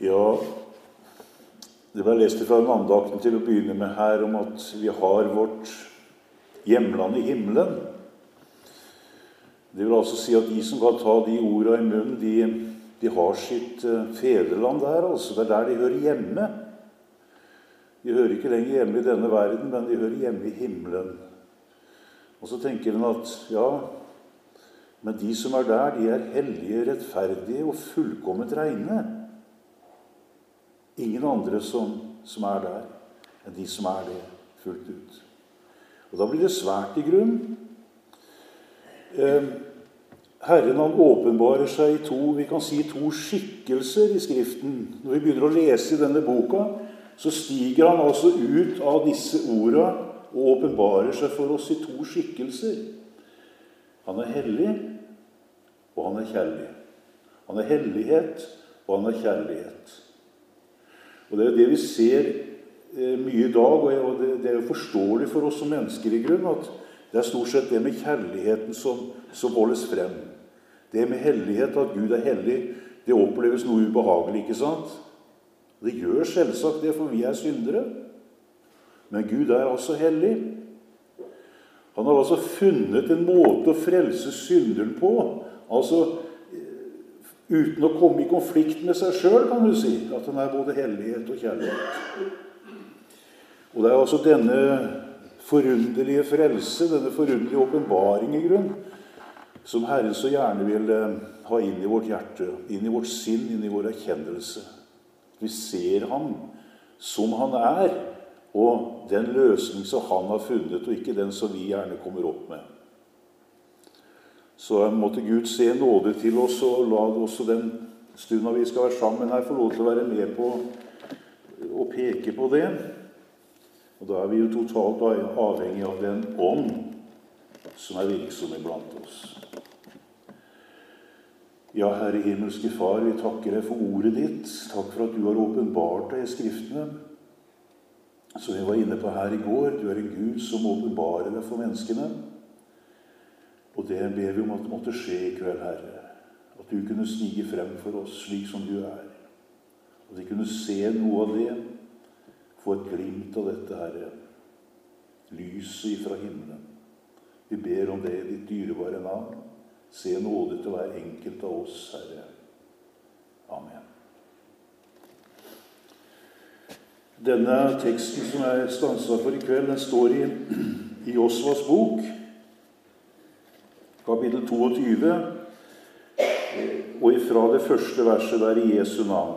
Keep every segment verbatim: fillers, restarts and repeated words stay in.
Ja, det ble lest fra den andakten til å begynne med her om at vi har vårt hjemland i himmelen. Det vil altså si at de som kan ta de ordene i munnen, de, de har sitt fedreland der, altså. Det er der de hører hjemme. De hører ikke lenger hjemme i denne verden, men de hører hjemme i himmelen. Og så tenker den at, ja, men de som er der, de er hellige, rettferdige og fullkomment reine. Ingen andre som, som er der, enn de som er det fullt ut. Og da blir det svært i grunn. Eh, Herren han åpenbarer seg i to, vi kan si to skikkelser i Skriften. Når vi begynner å lese i denne boka, så stiger han altså ut av disse ordene og åpenbarer seg for oss i to skikkelser. Han er hellig, og han er kjærlig. Han er hellighet, og han er kjærlighet. Og det er det vi ser eh, mye i dag, og det, det er jo forståelig for oss som mennesker i grunn, at det er stort sett det med kjærligheten som, som holdes frem. Det med hellighet, at Gud er hellig, det oppleves noe ubehagelig, ikke sant? Det gjør selvsagt det, for vi er syndere. Men Gud er altså hellig. Han har altså funnet en måte å frelse synderen på, altså uten å komme i konflikt med seg selv, kan du si, at han er både hellighet og kjærlighet. Og det er altså denne forunderlige frelse, denne forunderlige åpenbaring i grunn, som Herren så gjerne vil ha inn i vårt hjerte, inn i vårt sinn, inn i vår erkjennelse. Vi ser ham som han er, og den løsning som han har funnet, og ikke den som vi gjerne kommer opp med. Så måtte Gud se nåde til oss, og la også den stunden vi skal være sammen her få lov til å være med på å peke på det. Og da er vi jo totalt avhengig av den ånd som er virksom iblant oss. Ja, Herre himmelske Far, vi takker deg for ordet ditt. Takk for at du har åpenbart deg i Skriftene. Som vi var inne på her i går, du er en Gud som åpenbarer deg for menneskene. Og det ber vi om at det måtte skje i kveld, Herre. At du kunne stige frem for oss slik som du er. At vi kunne se noe av det, få et glimt av dette, Herre. Lyset fra himmelen. Vi ber om det i ditt dyrebare navn. Se nåde til hver enkelt av oss, Herre. Amen. Denne teksten som jeg stanset for i kveld, den står i, i Josvas bok, kapittel toogtyve, og ifra det første verset der i Jesu navn.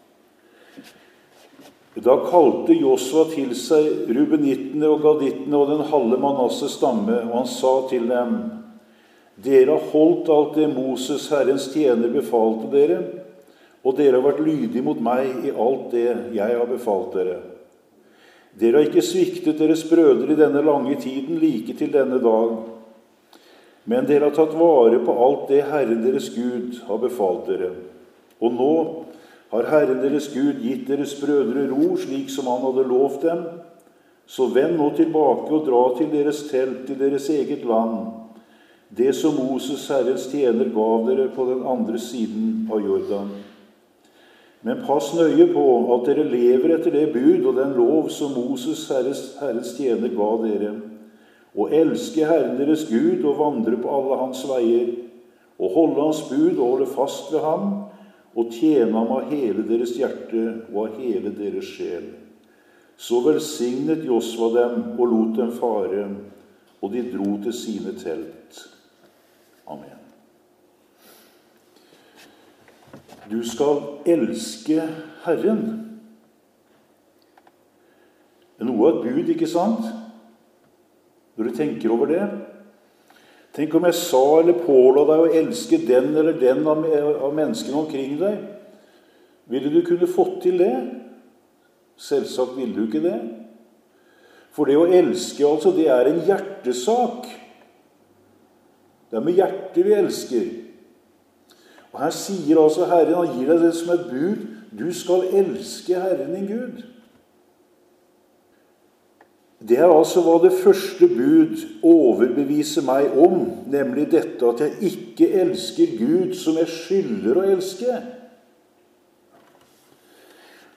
Da kalte Josva til seg Rubenittene og Gadittene og den halve Manasses stamme, og han sa til dem: Dere har holdt alt det Moses, Herrens tjener, befalte dere, og dere har vært lydige mot meg i alt det jeg har befalt dere. Dere har ikke sviktet deres brødre i denne lange tiden, like til denne dag. Men dere har tatt vare på alt det Herren deres Gud har befalt dere. Og nå har Herren deres Gud gitt deres brødre ro, slik som han hadde lovt dem. Så vend nå tilbake og dra til deres telt, til deres eget land, det som Moses, Herrens tjener, gav dere på den andre siden av Jordan. Men pass nøye på at dere lever etter det bud og den lov som Moses, Herrens, Herrens tjener, ga dere, og elske Herren deres Gud og vandre på alle hans veier, og holde hans bud og holde fast ved ham, og tjene ham av hele deres hjerte og av hele deres sjel. Så velsignet Josva dem og lot dem fare, og de dro til sine telt. Amen. Du skal elske Herren. Det er noe av et bud, ikke sant? Når du tenker over det. Tenk om jeg sa eller påla deg å elske den eller den av, av menneskene omkring deg. Ville du kunne fått til det? Selvsagt ville du ikke det. For det å elske, altså, det er en hjertesak. Det er med hjertet vi elsker. Og her sier altså Herren, han gir deg det som et bud: du skal elske Herren din Gud. Det er altså hva det første bud overbeviser meg om, nemlig dette at jeg ikke elsker Gud som jeg skylder å elske.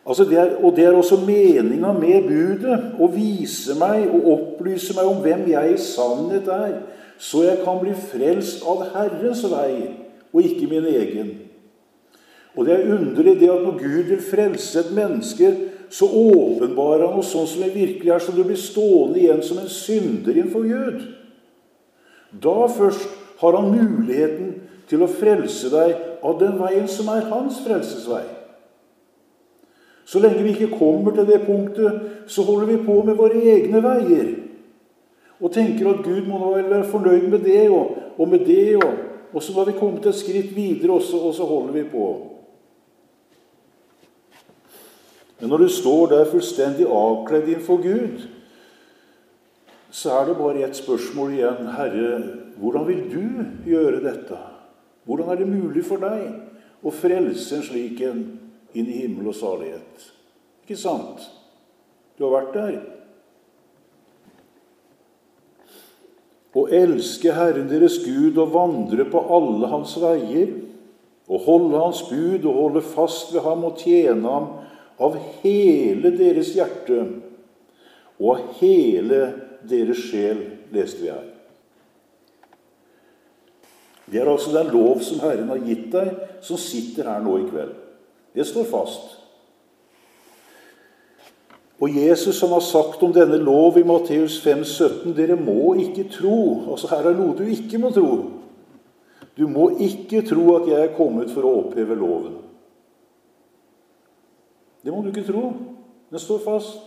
Altså det er, og det er også meningen med budet, å vise meg og opplyse meg om hvem jeg i sannhet er, så jeg kan bli frelst av Herrens vei, og ikke min egen. Og det er underlig det at når Gud vil frelse et menneske, så åpenbarer han noe sånn som det virkelig er, så du blir stående igjen som en synder innenfor Gud. Da først har han muligheten til å frelse deg av den veien som er hans frelsesvei. Så lenge vi ikke kommer til det punktet, så holder vi på med våre egne veier. Og tenker at Gud må vel være fornøyd med det og, og med det. Og, og så har vi kommet et skritt videre også, og så holder vi på. Men når du står der fullstendig avkledd innenfor Gud, så er det bare et spørsmål igjen. Herre, hvordan vil du gjøre dette? Hvordan er det mulig for deg å frelse en slik en inn i himmel og salighet? Ikke sant? Du har vært der. Å elske Herren deres Gud og vandre på alle hans veier, og holde hans bud og holde fast ved ham og tjene ham av hele deres hjerte og av hele deres sjel, leste vi her. Det er altså den lov som Herren har gitt deg, som sitter her nå i kveld. Det står fast. Og Jesus han har sagt om denne lov i Matteus fem sytten, dere må ikke tro. Altså her er noe du ikke må tro. Du må ikke tro at jeg er kommet for å oppheve loven. Det må du ikke tro. Den står fast.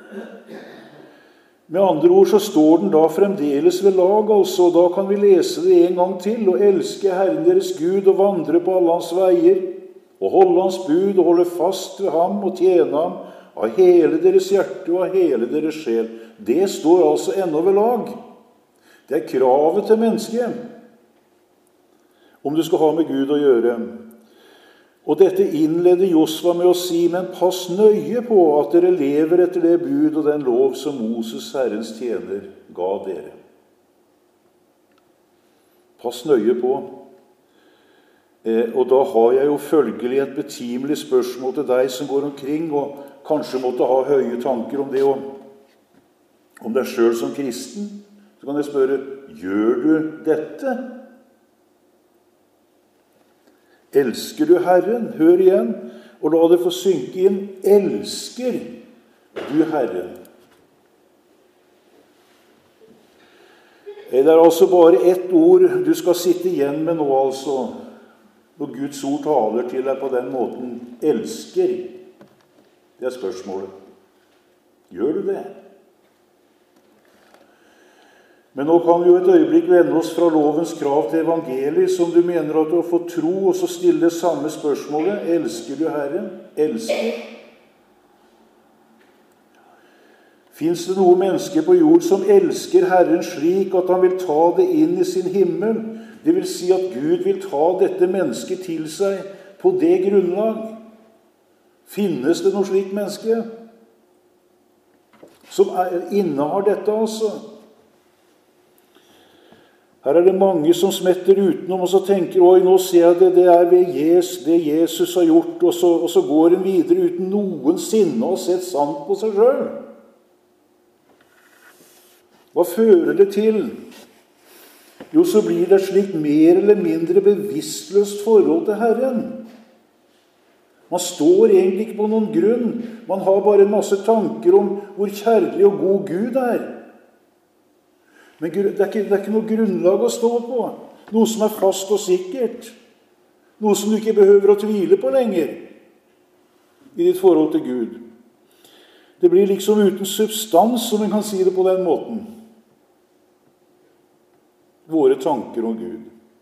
Med andre ord så står den da fremdeles ved lag, altså, og da kan vi lese det en gang til, og elske Herren deres Gud og vandre på alle hans veier, og holde hans bud og holde fast ved ham og tjene ham av hele deres hjerte og av hele deres sjel. Det står altså ennå ved lag. Det er kravet til mennesket, om du skal ha med Gud å gjøre. Og dette innleder Josva med å si, men pass nøye på at dere lever etter det bud og den lov som Moses, Herrens tjener, ga dere. Pass nøye på. Eh, og da har jeg jo følgelig et betimelig spørsmål til deg som går omkring, og kanskje måtte ha høye tanker om det, og om deg selv som kristen. Så kan jeg spørre, gjør du dette? Elsker du Herren? Hør igjen, og la det få synke inn. Elsker du Herren? Det er altså bare ett ord du skal sitte igjen med nå, altså, når Guds ord taler til deg på den måten. Elsker. Det er spørsmålet. Gjør du det? Men nå kan vi jo et øyeblikk vende oss fra lovens krav til evangeliet, som du mener at du har fått tro, og så stille det samme spørsmålet. Elsker du Herren? Elsker? Fins det noe menneske på jord som elsker Herren slik at han vil ta det inn i sin himmel? Det vil si at Gud vil ta dette mennesket til seg på det grunnlag. Finnes det noe slikt menneske som er, innehar dette altså? Her er det mange som smetter utenom, og så tenker, oi, nå ser jeg det, det er ved Jesus, det Jesus har gjort, og så, og så går en videre uten noensinne å ha sett sant på seg selv. Hva fører det til? Jo, så blir det et slikt mer eller mindre bevisstløst forhold til Herren. Man står egentlig ikke på noen grunn. Man har bare en masse tanker om hvor kjærlig og god Gud er. Men det er, ikke, det er ikke noe grunnlag å stå på. Noe som er fast og sikkert. Noe som du ikke behøver å tvile på lenger i ditt forhold til Gud. Det blir liksom uten substans, om man kan si det på den måten. Våre tanker om Gud.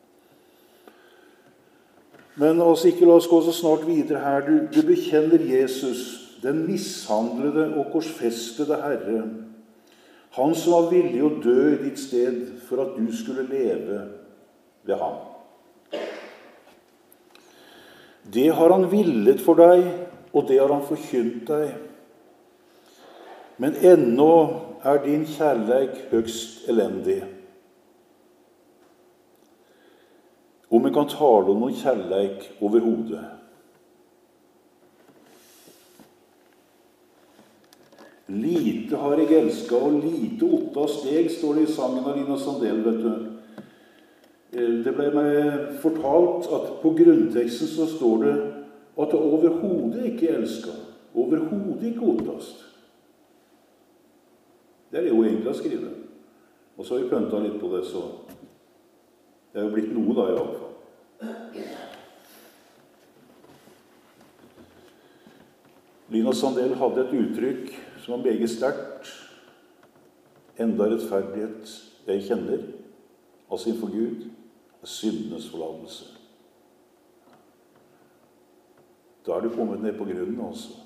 Men altså, ikke la oss gå så snart videre her. Du, du bekjenner Jesus, den mishandlede og korsfestede Herre. Han som var villig å dø i ditt sted for at du skulle leve ved ham. Det har han villet for deg, og det har han forkynt deg. Men ennå er din kjærleik høgst elendig. Om vi kan tale om noen kjærleik overhodet. Lite har jeg elsket, og lite otta steg, står det i sangen av Lina Sandell, vet du. Det ble meg fortalt at på grunnteksten så står det at det overhodet ikke elsket, overhodet ikke ottast. Det er det jo egentlig å skrive. Og så har vi pøntet litt på det, så det er jo blitt noe da i alle fall. Lina Sandell hadde et uttrykk som var meget sterkt. Enda rettferdighet jeg kjenner, altså innenfor Gud, er syndenes forlatelse. Da er du kommet ned på grunnen, altså.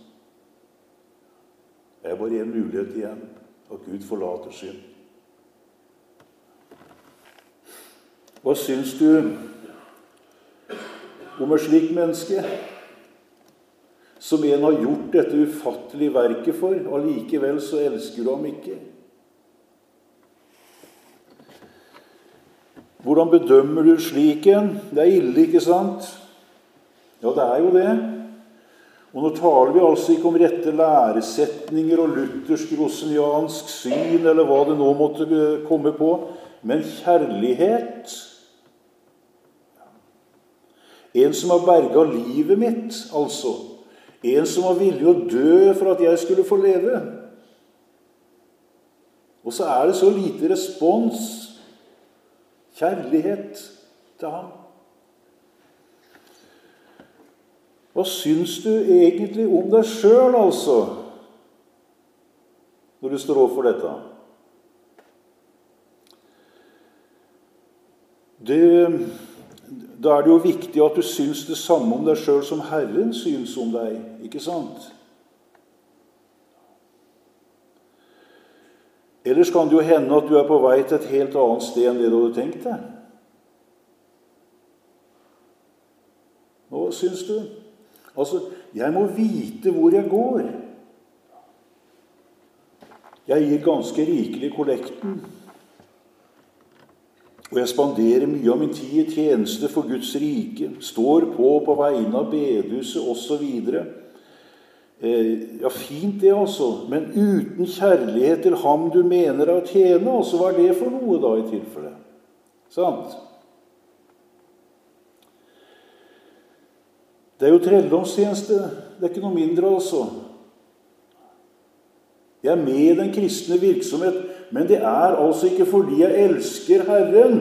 Det er bare en mulighet igjen, at Gud forlater synd. Hva syns du om et slikt menneske, som en har gjort dette ufattelige verket for, og likevel så elsker du ham ikke? Hvordan bedømmer du slik en? Det er ille, ikke sant? Ja, det er jo det. Og nå taler vi altså ikke om rette læresetninger og luthersk roseniansk syn, eller hva det nå måtte komme på, men kjærlighet. En som har berget livet mitt, altså. En som var villig å dø for at jeg skulle få leve. Og så er det så lite respons, kjærlighet til ham. Hva syns du egentlig om deg selv, altså, når du står overfor dette? Det, da er det jo viktig at du syns det samme om deg selv som Herren syns om deg, ikke sant? Ellers kan det jo hende at du er på vei til et helt annet sted enn det du hadde tenkt deg. Hva syns du? Altså, jeg må vite hvor jeg går. Jeg gir ganske rikelig kollekten. Og jeg spanderer mye av min tid i tjeneste for Guds rike, står på på vegne av bedehuset og så videre. Eh, ja, fint det altså, men uten kjærlighet til ham du mener å tjene, altså hva er det for noe da i tilfelle? Sant? Det er jo trelldomstjeneste, det er ikke noe mindre altså. Jeg er med i den kristne virksomhet, men det er altså ikke fordi jeg elsker Herren.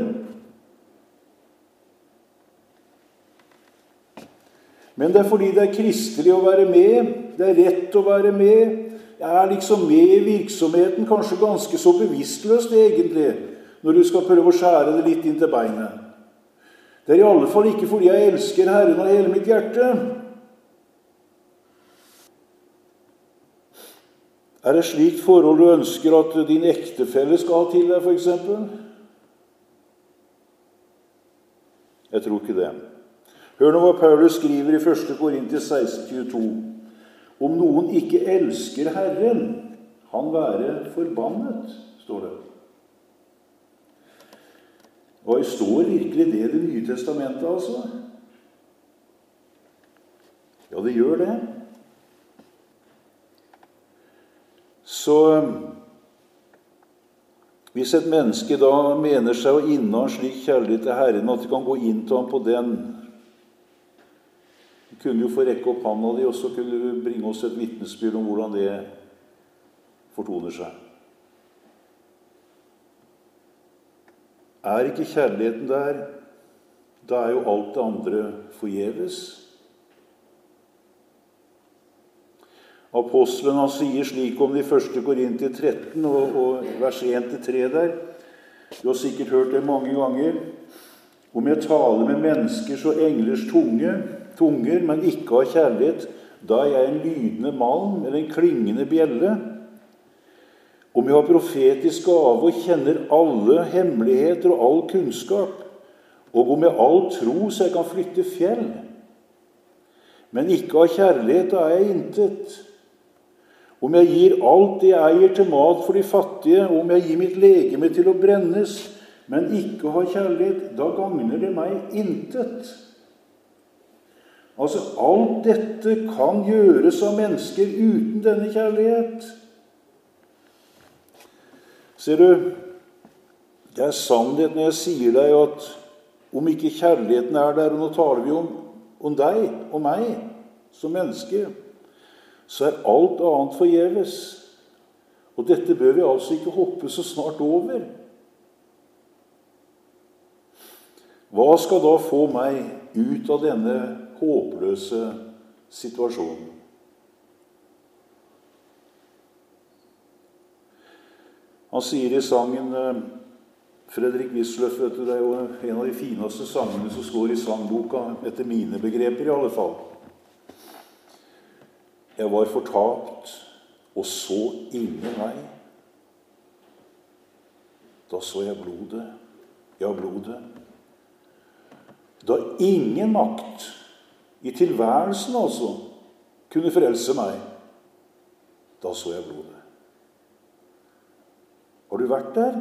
Men det er fordi det er kristelig å være med, det er rett å være med. Jeg er liksom med i virksomheten, kanskje ganske så bevisstløst egentlig, når du skal prøve å skjære det litt inn til beinet. Det er i alle fall ikke fordi jeg elsker Herren av hele mitt hjerte. Er det slikt forhold du ønsker at din ektefelle skal ha til deg, for eksempel? Jeg tror ikke det. Hør nå hva Paulus skriver i første Korinter seksten tjueto. Om noen ikke elsker Herren, han være forbannet, står det. Og står virkelig det i Det nye testamentet, altså? Ja, det gjør det. Så hvis et menneske da mener seg å inneha en slik kjærlighet til Herren at det kan gå inn til ham på den, du kunne jo få rekke opp hånda di, og så kunne du bringe oss et vitnesbyrd om hvordan det fortoner seg. Er ikke kjærligheten der, da er jo alt det andre forgjeves. Apostelen han sier slik om det i første Korinter tretten og, og vers en til tre der. Du har sikkert hørt det mange ganger. Om jeg taler med menneskers og englers tunge, tunger, men ikke har kjærlighet, da er jeg en lydende malm eller en klingende bjelle. Om jeg har profetisk gave og kjenner alle hemmeligheter og all kunnskap, og om jeg har all tro så jeg kan flytte fjell, men ikke har kjærlighet, da er jeg intet. Om jeg gir alt det jeg eier til mat for de fattige, og om jeg gir mitt legeme til å brennes, men ikke har kjærlighet, da gagner det meg intet. Altså, alt dette kan gjøres av mennesker uten denne kjærlighet. Ser du, det er sannhet når jeg sier deg at om ikke kjærligheten er der, og nå taler vi om, om deg og meg som menneske, så er alt annet forgjeves. Og dette bør vi altså ikke hoppe så snart over. Hva skal da få meg ut av denne håpløse situasjonen? Han sier i sangen, Fredrik Wisløff, vet du, det er jo en av de fineste sangene som står i sangboka, etter mine begreper i alle fall. Jeg var fortapt og så ingen vei. Da så jeg blodet, ja blodet. Da ingen makt i tilværelsen altså kunne frelse meg, da så jeg blodet. Har du vært der?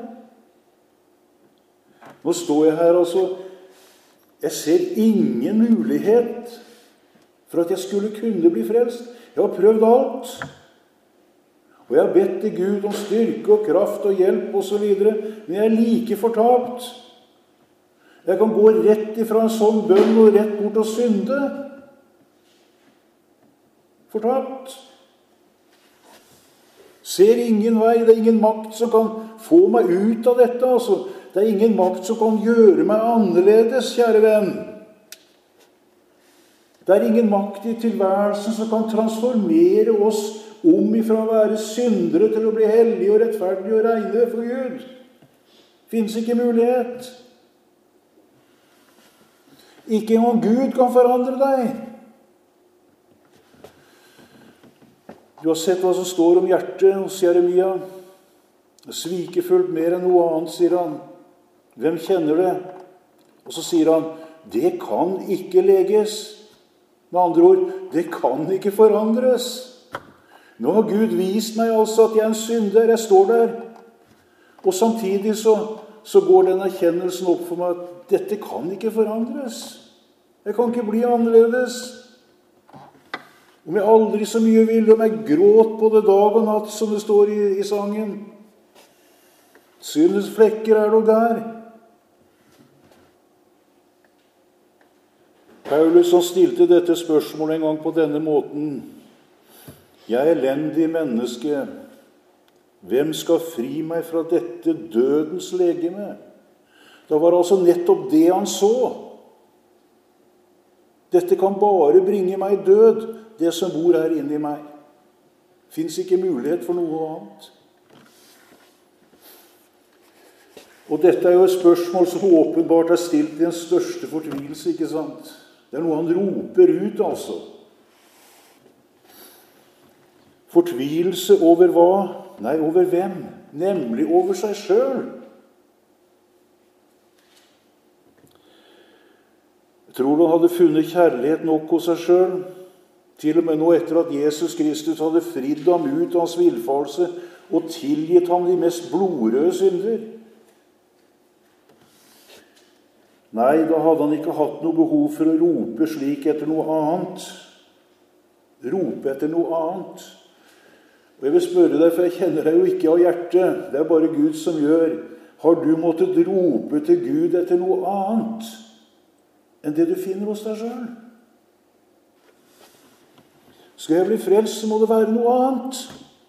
Nå står jeg her, altså. Jeg ser ingen mulighet for at jeg skulle kunne bli frelst. Jeg har prøvd alt. Og jeg har bedt til Gud om styrke og kraft og hjelp og så videre. Men jeg er like fortapt. Jeg kan gå rett ifra en sånn bønn og rett bort og synde. Fortapt. Ser ingen vei, det er ingen makt som kan få meg ut av dette, altså. Det er ingen makt som kan gjøre meg annerledes, kjære venn. Det er ingen makt i tilværelsen som kan transformere oss om ifra å være syndere til å bli hellige og rettferdige og reine for Gud. Finnes ikke mulighet. Ikke engang Gud kan forandre deg. Du har sett hva som står om hjertet hos Jeremia. Svikefullt mer enn noe annet, sier han. Hvem kjenner det? Og så sier han, det kan ikke leges. Med andre ord, det kan ikke forandres. Nå har Gud vist meg altså at jeg er en synder. Jeg står der. Og samtidig så, så går den erkjennelsen opp for meg at dette kan ikke forandres. Jeg kan ikke bli annerledes. Om jeg aldri så mye vil, om jeg gråt på det dag og natt, som det står i, i sangen. Syndens flekker er det der. Paulus som stilte dette spørsmålet en gang på denne måten. Jeg er elendig menneske. Hvem skal fri meg fra dette dødens legeme? Det var altså nettopp det han så. Dette kan bare bringe meg død, det som bor her inne i meg. Fins ikke mulighet for noe annet. Og dette er jo et spørsmål som åpenbart er stilt i den største fortvilelse, ikke sant? Det er noe han roper ut, altså. Fortvilelse over hva? Nei, over hvem? Nemlig over seg selv. Jeg tror han hadde funnet kjærlighet nok hos seg selv. Til og med nå etter at Jesus Kristus hadde fridd ham ut av hans villfarelse og tilgitt ham de mest blodrøde synder. Nei, da hadde han ikke hatt noe behov for å rope slik etter noe annet. Rope etter noe annet. Og jeg vil spørre deg, for jeg kjenner deg jo ikke av hjertet. Det er bare Gud som gjør. Har du måttet rope til Gud etter noe annet enn det du finner hos deg selv? Skal jeg bli frelst, så må det være noe annet.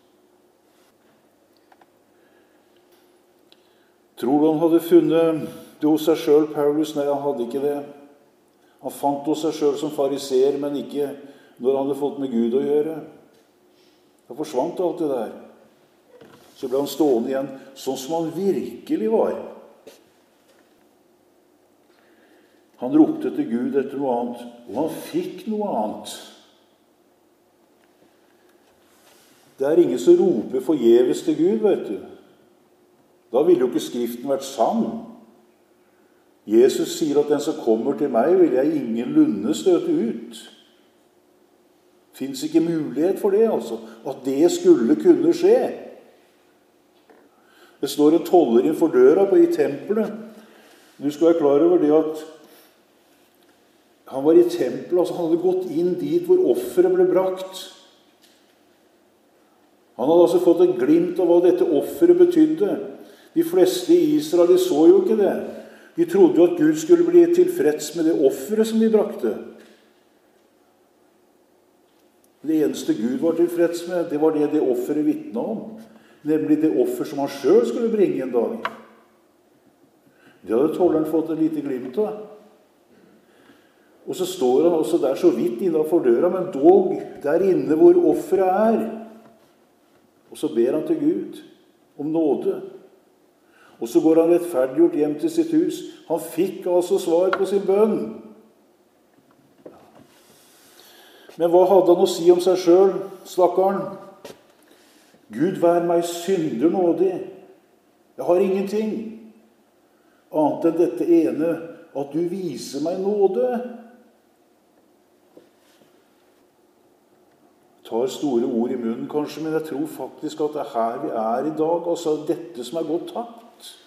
Tror du han hadde funnet det hos seg selv, Paulus? Nei, han hadde ikke det. Han fant det hos seg selv som fariseer, men ikke når han hadde fått med Gud å gjøre. Da forsvant alt det der. Så ble han stående igjen sånn som han virkelig var. Han ropte til Gud etter noe annet, og han fikk noe annet. Det er ingen som roper forgjeves til Gud, vet du. Da ville jo ikke Skriften vært sann. Jesus sier at den som kommer til meg, vil jeg ingenlunde støte ut. Fins ikke mulighet for det, altså. At det skulle kunne skje. Det står en toller innenfor døra på i tempelet. Du skal være klar over det at han var i tempelet, altså han hadde gått inn dit hvor offeret ble brakt. Han hadde altså fått et glimt av hva dette offeret betydde. De fleste i Israel de så jo ikke det. De trodde jo at Gud skulle bli tilfreds med det offeret som de brakte. Det eneste Gud var tilfreds med, det var det det offeret vitnet om. Nemlig det offer som han selv skulle bringe en dag. Det hadde tolleren fått et lite glimt av. Og så står han også der så vidt innenfor døra, men dog der inne hvor offeret er. Og så ber han til Gud om nåde. Og så går han rettferdiggjort hjem til sitt hus. Han fikk altså svar på sin bønn. Men hva hadde han å si om seg selv, stakkaren? Gud, vær meg synder nådig. Jeg har ingenting annet enn dette ene, at du viser meg nåde. Jeg tar store ord i munnen kanskje, men jeg tror faktisk at det er her vi er i dag. Altså dette som er gått tapt.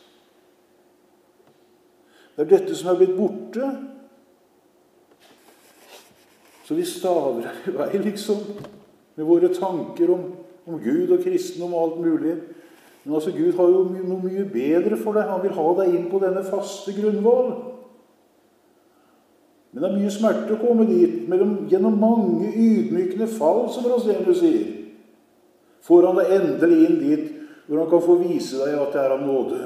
Det er dette som er blitt borte. Så vi staver her i vei, liksom, med våre tanker om, om Gud og kristendom og alt mulig. Men altså, Gud har jo noe mye bedre for deg. Han vil ha deg inn på denne faste grunnvoll. Men det er mye smerte å komme dit, mellom, gjennom mange ydmykende fall, som Rosenius sier. Får han deg endelig inn dit, hvor han kan få vise deg at det er av nåde.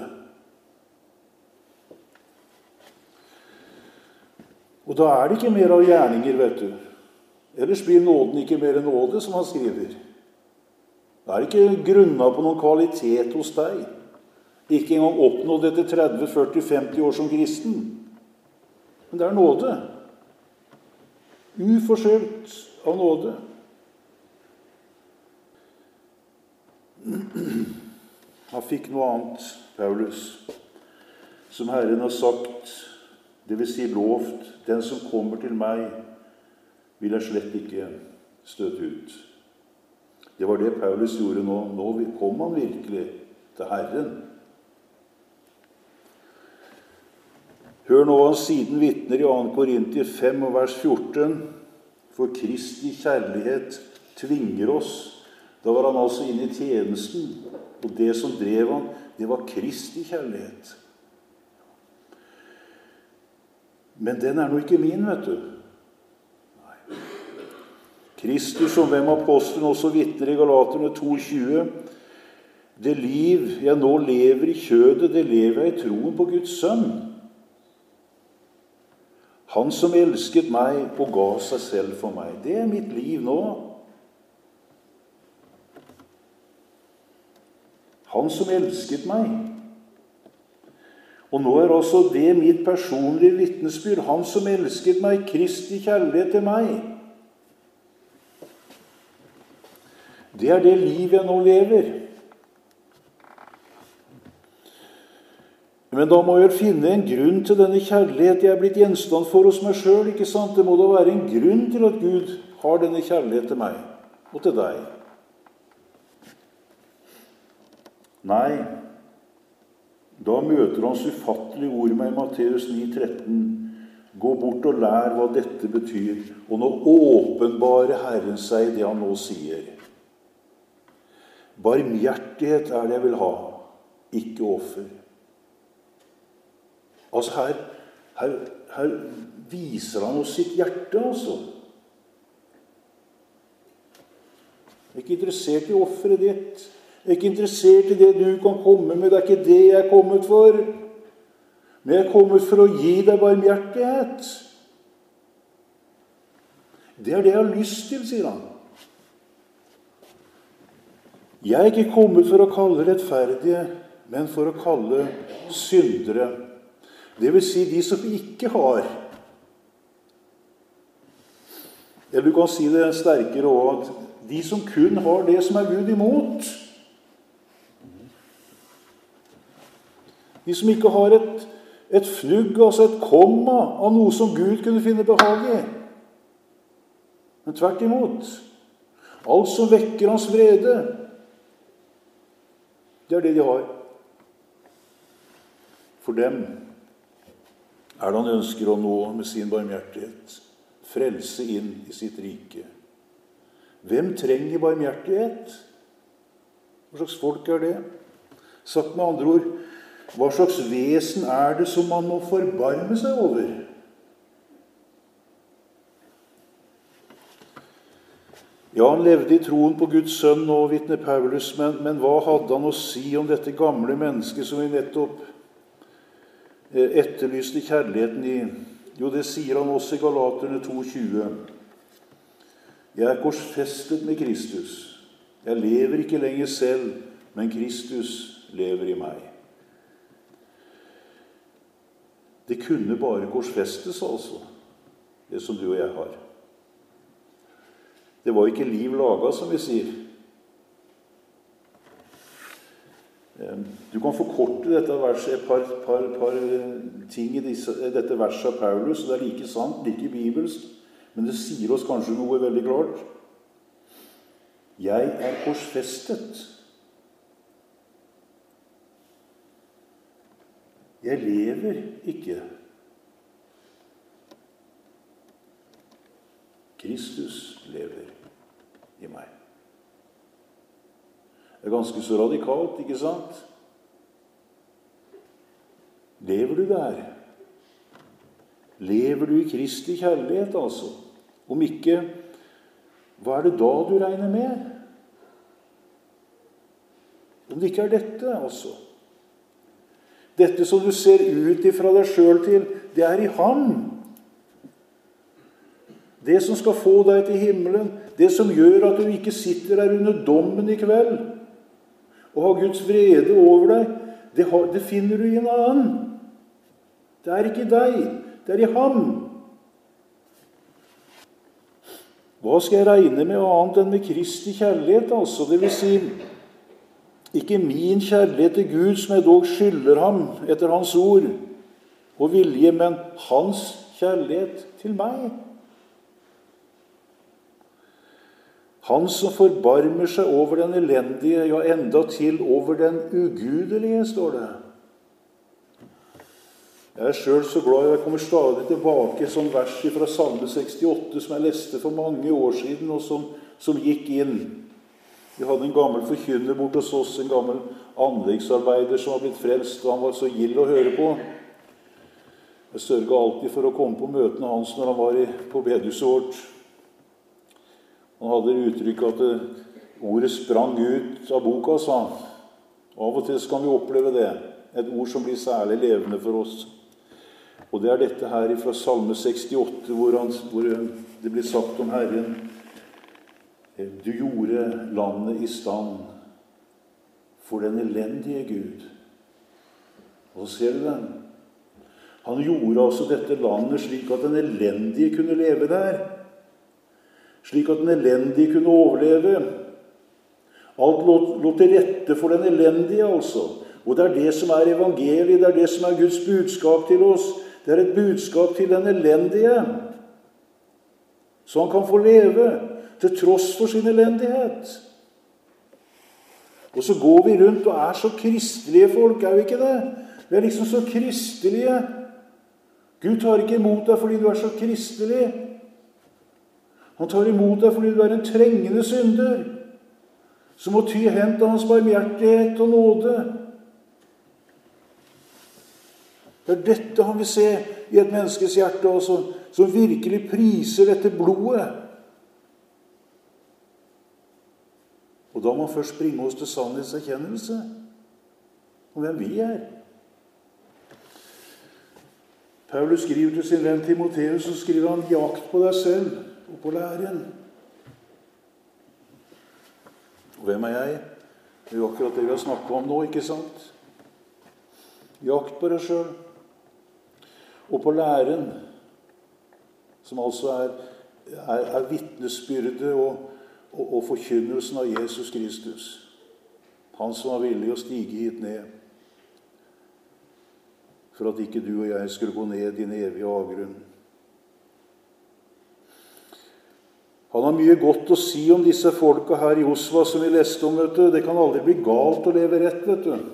Og da er det ikke mer av gjerninger, vet du. Ellers blir nåden ikke mer nåde, som han skriver. Det er ikke grunnet på noen kvalitet hos deg. Ikke engang oppnådd etter tretti, førti, femti år som kristen. Men det er nåde. Uforskyldt av nåde. Han fikk noe annet, Paulus, som Herren har sagt, det vil si lovt, den som kommer til meg, vil jeg slett ikke støte ut. Det var det Paulus gjorde nå. Nå kom han virkelig til Herren. Hør nå han siden vitner i andre Korintier fem og vers fjorten. For Kristi kjærlighet tvinger oss. Da var han altså inne i tjenesten. Og det som drev han, det var Kristi kjærlighet. Men den er nå ikke min, vet du. Nei. Kristus, som hvem apostelen også vitner i Galaterne to tjue. Det liv jeg nå lever i kjødet, det lever jeg i troen på Guds sønn. Han som elsket meg og ga seg selv for meg. Det er mitt liv nå. Han som elsket meg. Og nå er også det mitt personlige vitnesbyrd. Han som elsket meg, Kristi kjærlighet til meg. Det er det liv jeg nå lever. Men da må jeg finne en grunn til denne kjærlighet jeg er blitt gjenstand for hos meg selv, ikke sant? Det må da være en grunn til at Gud har denne kjærlighet til meg og til deg. Nei, da møter hans ufattelige ord meg i Matteus ni tretten. Gå bort og lær hva dette betyr, og nå åpenbare Herren seg det han nå sier. Barmhjertighet er det jeg vil ha, ikke offer. Altså her, her, her viser han oss sitt hjerte, altså. Jeg er ikke interessert i offeret ditt. Jeg er ikke interessert i det du kan komme med. Det er ikke det jeg er kommet for. Men jeg er kommet for å gi deg barmhjertighet. Det er det jeg har lyst til, sier han. Jeg er ikke kommet for å kalle rettferdige, men for å kalle syndere. Det vil si de som ikke har. Eller du kan si det sterkere også, at de som kun har det som er Gud imot. De som ikke har et, et fnugg, altså et komma av noe som Gud kunne finne behag i. Men tvert imot. Alt som vekker hans vrede, det er det de har. For dem er det han ønsker å nå med sin barmhjertighet. Frelse inn i sitt rike. Hvem trenger barmhjertighet? Hva slags folk er det? Sagt med andre ord, Hva slags vesen er det som man må forbarme seg over? Ja, han levde i troen på Guds sønn nå, vitner Paulus, men, men hva hadde han å si om dette gamle mennesket som vi nettopp eh, etterlyste kjærligheten i? Jo, det sier han også i Galaterne to tjue. Jeg er korsfestet med Kristus. Jeg lever ikke lenger selv, men Kristus lever i meg. Det kunne bare korsfestes, altså, det som du og jeg har. Det var ikke liv laga, som vi sier. Du kan forkorte dette verset, et par, par, par ting i disse, dette verset av Paulus, og det er like sant, like bibelsk, men det sier oss kanskje noe veldig klart. Jeg er korsfestet. Jeg lever ikke. Kristus lever i meg. Det er ganske så radikalt, ikke sant? Lever du der? Lever du i Kristi kjærlighet, altså? Om ikke, hva er det da du regner med? Om det ikke er dette, altså. Dette som du ser ut ifra deg selv til, det er i ham. Det som skal få deg til himmelen, det som gjør at du ikke sitter der under dommen i kveld, og har Guds vrede over deg, det, har, det finner du i en annen. Det er ikke deg, det er i ham. Hva skal jeg regne med annet enn med Kristi kjærlighet, altså? Det vil si, ikke min kjærlighet til Gud, som jeg dog skylder ham etter hans ord og vilje, men hans kjærlighet til meg. Han som forbarmer seg over den elendige, ja, enda til over den ugudelige, står det. Jeg er selv så glad, jeg kommer stadig tilbake som vers fra Salme sekstiåtte, som jeg leste for mange år siden, og som, som gikk inn. Vi hadde en gammel forkynner bort hos oss, en gammel anleggsarbeider som var blitt frelst, og han var så gild å høre på. Jeg sørget alltid for å komme på møtene hans når han var i, på bedhuset vårt. Han hadde uttrykk at det, ordet sprang ut av boka, sa han. Av og til kan vi oppleve det. Et ord som blir særlig levende for oss. Og det er dette her fra Salme sekstiåtte, hvor, han, hvor det blir sagt om Herren: Du gjorde landet i stand for den elendige Gud. Og så ser du den. Han gjorde altså dette landet slik at den elendige kunne leve der. Slik at den elendige kunne overleve. Alt lå, lå til rette for den elendige, altså. Og det er det som er evangeliet, det er det som er Guds budskap til oss. Det er et budskap til den elendige, så han kan få leve til tross for sin elendighet. Og så går vi rundt og er så kristelige folk, er vi ikke det? Vi er liksom så kristelige. Gud tar ikke imot deg fordi du er så kristelig. Han tar imot deg fordi du er en trengende synder, som må ty hen til hans barmhjertighet og nåde. Det er dette han vil se i et menneskes hjerte også, som virkelig priser dette blodet. Og da må han først bringe oss til sannhetserkjennelse om hvem vi er. Paulus skriver til sin venn Timoteus, så skriver han: jakt på deg selv og på læren. Og hvem er jeg? Det er jo akkurat det vi har snakket om nå, ikke sant? Jakt på deg selv og på læren, som altså er, er, er vitnesbyrde og, og, og forkynnelsen av Jesus Kristus. Han som var villig å stige hit ned, for at ikke du og jeg skulle gå ned i din evige avgrunn. Han har mye godt å si om disse folka her i Josva som vi leste om, vet du. Det kan aldri bli galt å leve rett, vet du.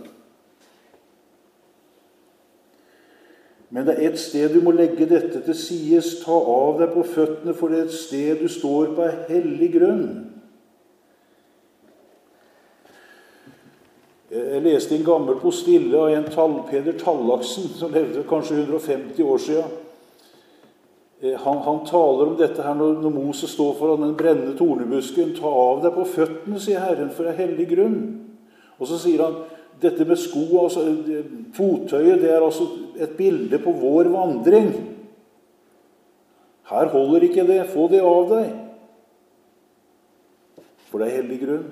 Men det er et sted du må legge dette til sides. Ta av deg på føttene, for det er et sted du står på en hellig grunn. Jeg leste en gammel postille av en tall, Peder Tallaksen, som levde kanskje hundre og femti år siden. Han, han taler om dette her når, når Moses står foran den brennende tornebusken. Ta av deg på føttene, sier Herren, for en hellig grunn. Og så sier han, dette med sko, altså fottøyet, det er altså et bilde på vår vandring. Her holder ikke det, få det av deg. For det er hellig grunn.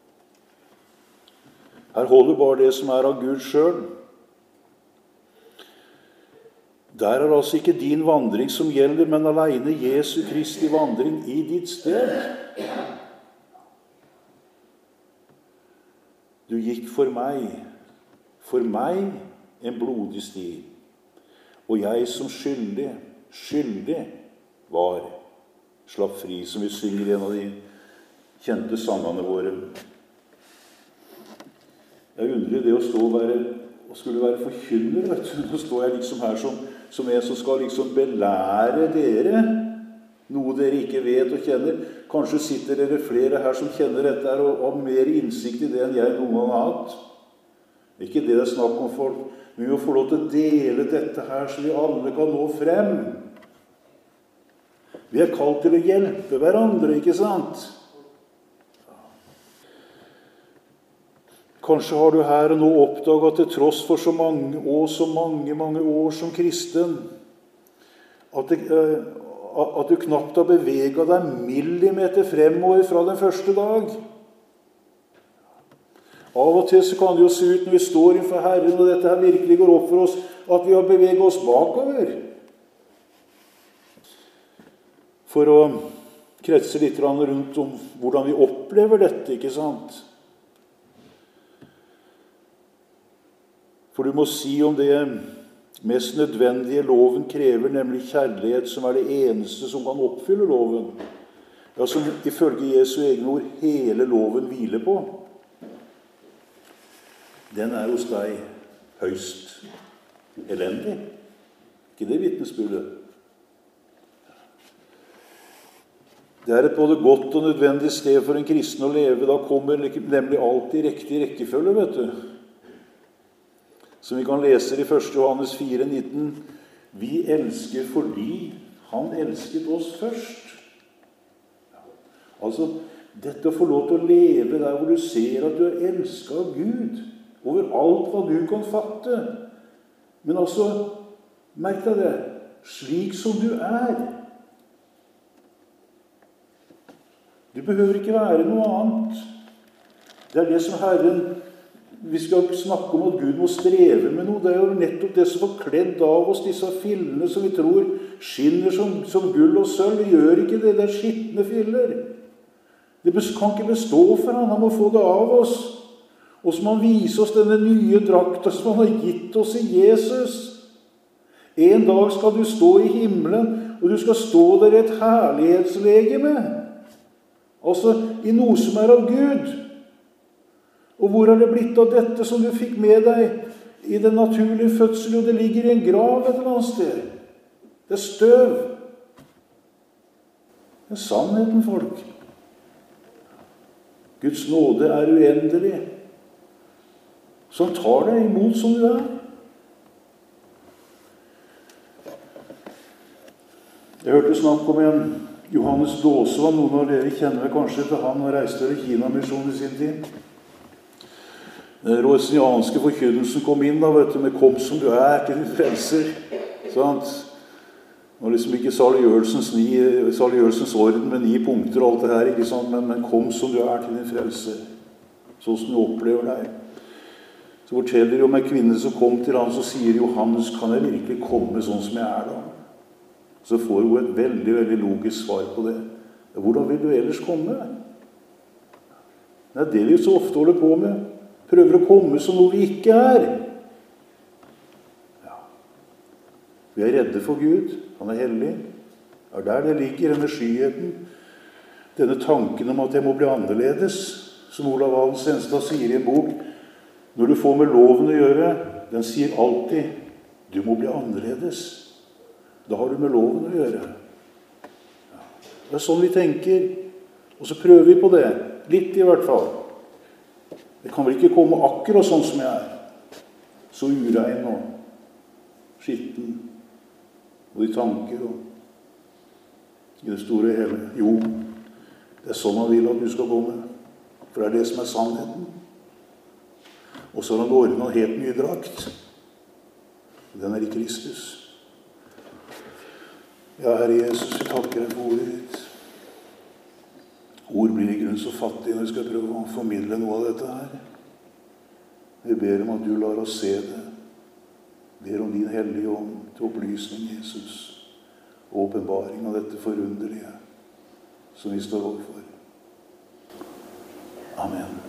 Her holder bare det som er av Gud selv. Der er altså ikke din vandring som gjelder, men alene Jesu Kristi vandring i ditt sted. Du gikk for meg, for meg en blodig sti, og jeg som skyldig, skyldig var, slapp fri, som vi synger i en av de kjente sangene våre. Jeg undrer det å stå og være, og skulle være forkynner, vet du. Nå står jeg liksom her som, som en som skal liksom belære dere noe dere ikke vet og kjenner. Kanskje sitter dere flere her som kjenner dette her og har mer innsikt i det enn jeg noen gang har hatt. Ikke det det er snakk om, folk. Men vi må få lov til å dele dette her så vi alle kan nå frem. Vi er kalt til å hjelpe hverandre, ikke sant? Kanskje har du her og nå oppdaget at til tross for så mange og så mange, mange år som kristen, at, det, at du knapt har beveget deg millimeter fremover fra den første dag. Av og til så kan det jo se ut når vi står innenfor Herren, og dette her virkelig går opp for oss, at vi har beveget oss bakover. For å kretse litt rundt om hvordan vi opplever dette, ikke sant? For du må si om det mest nødvendige loven krever, nemlig kjærlighet, som er det eneste som kan oppfylle loven. Ja, som ifølge Jesu egne ord hele loven hviler på. Den er hos deg høyst elendig. Ikke det vitnesbyrdet? Det er et både godt og nødvendig sted for en kristen å leve. Da kommer nemlig alt i riktig rekkefølge, vet du. Som vi kan lese i første Johannes fire nitten. Vi elsker fordi han elsket oss først. Altså, dette å få lov til å leve der hvor du ser at du er elsket av Gud, over alt hva du kan fatte. Men altså, merk deg det, slik som du er. Du behøver ikke være noe annet. Det er det som Herren, vi skal snakke om at Gud må streve med noe. Det er jo nettopp det som får kledd av oss, disse fillene som vi tror skinner som, som gull og sølv. Vi gjør ikke det, det er skittende filler. Det kan ikke bestå for han, han må få det av oss. Og så må han vise oss denne nye drakta som han har gitt oss i Jesus. En dag skal du stå i himmelen, og du skal stå der i et herlighetslegeme. Altså i noe som er av Gud. Og hvor er det blitt av dette som du fikk med deg i den naturlige fødsel? Og det ligger i en grav et eller annet sted. Det er støv. Det er sannheten, folk. Guds nåde er uendelig. Så han tar deg imot som du er. Jeg hørte snakk om en Johannes Dåsvann. Noen av dere kjenner kanskje til han og reiste til Kina-misjonen i sin tid. Den rosianske forkynnelsen kom inn da, vet du, med kom som du er til din frelser. Sant? Og liksom ikke saliggjørelsens, ni, saliggjørelsens orden med ni punkter og alt det her, ikke sant? Men, men kom som du er til din frelser. Sånn som du opplever deg. Så forteller de om en kvinne som kom til han, så sier Johannes, kan jeg virkelig komme sånn som jeg er da? Så får hun et veldig, veldig logisk svar på det. Hvordan vil du ellers komme? Det er det vi så ofte holder på med. Prøver å komme som noe vi ikke er. Ja. Vi er redde for Gud. Han er hellig. Det er der det ligger, denne skyheten. Denne tanken om at jeg må bli annerledes. Som Olav Valen Senstad sier i en bok. Når du får med loven å gjøre, den sier alltid, du må bli annerledes. Da har du med loven å gjøre. Ja. Det er sånn vi tenker. Og så prøver vi på det. Litt i hvert fall. Jeg kan vel ikke komme akkurat sånn som jeg er. Så urein og skitten. Og i tanker og i det store og hele. Jo, det er sånn han vil at du skal komme. For det er det som er sannheten. Og så har han ordnet en helt ny drakt. Den er i Kristus. Ja, Herre Jesus, vi takker deg for ordet ditt. Ord blir i grunn så fattige når vi skal prøve å formidle noe av dette her. Vi ber om at du lar oss se det. Vi ber om din hellige ånd til opplysning, Jesus. Og åpenbaring av dette forunderlige som vi står overfor. Amen.